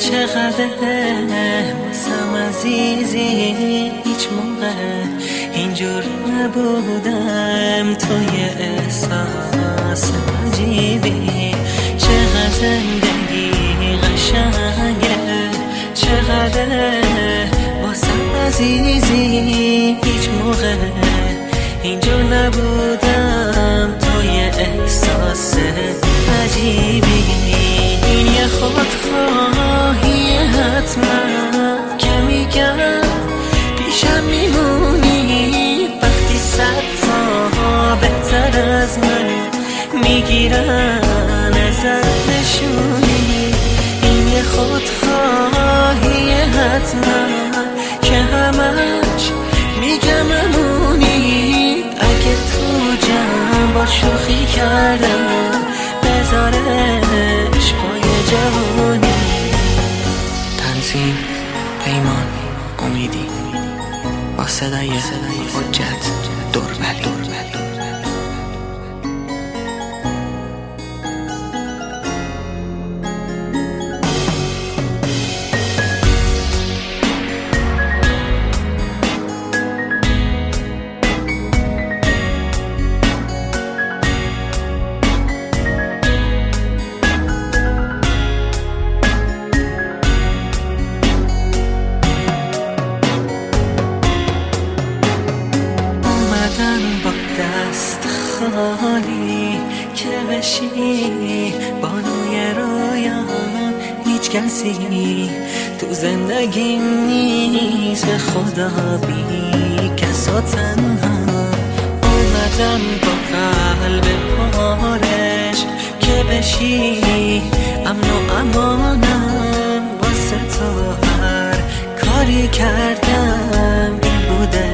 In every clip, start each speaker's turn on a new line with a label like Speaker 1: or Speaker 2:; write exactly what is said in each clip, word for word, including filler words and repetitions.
Speaker 1: چقدر واسم عزیزی، هیچ موقع اینجور نبودم. توی احساس عجیبی، چقدر زندگی قشنگه، چقدر واسم عزیزی، هیچ موقع اینجور نبودم. توی احساس عجیبی، این یه خودخواهی حتما که میگم پیشم میمونی. وقتی صد تا بهتر از من میگیرن ازت نشونی. این یه خودخواهی حتما که همش میگم امونی. اگه تو جمع با شوخی کردم بذارش پای جوانی. تنظیم پیمان امیدی با صدای حجت دوربلی. با دست خالی که بشی بانوی رویان، هیچ کسی تو زندگیم نیست به خدا بی کس و تنها. اومدم با قلب پارش که بشی امن و امانم. واسه تو هر کاری کردم این بوده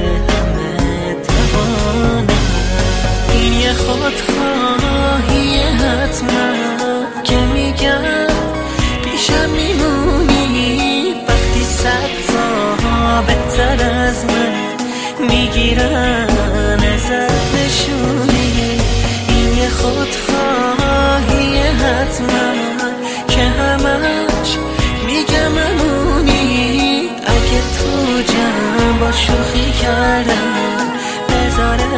Speaker 1: این یه خودخواهی حتما که میگم پیشم میمونی. وقتی صد تا بهتر از من میگیرن ازت نشونی. این یه خودخواهی حتما که همش میگم امونی. اگه تو جمع با شوخی کردم بذاره